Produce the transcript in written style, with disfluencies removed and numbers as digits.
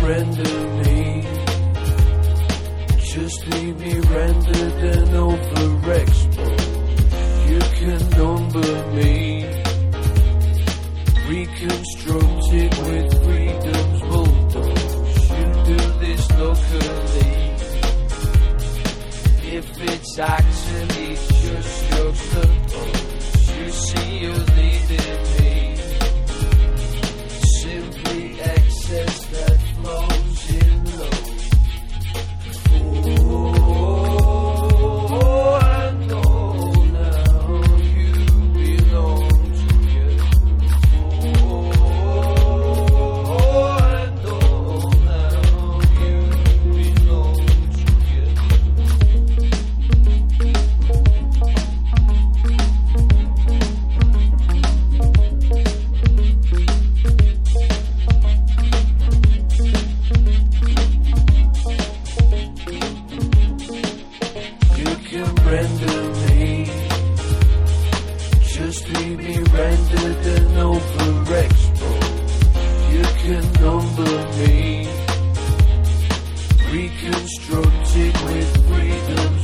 render me, just leave me rendered and overexposed. You can number me, reconstruct it with freedom's bulldoze. You do this locally, if it's actually just juxtaposed. You see you're leading me, simply excess that flows in low. Oh, I know now you belong to you. Oh, I know now you belong to you. You can render me, just leave me rendered and overexposed. You can number me, reconstruct it with freedom's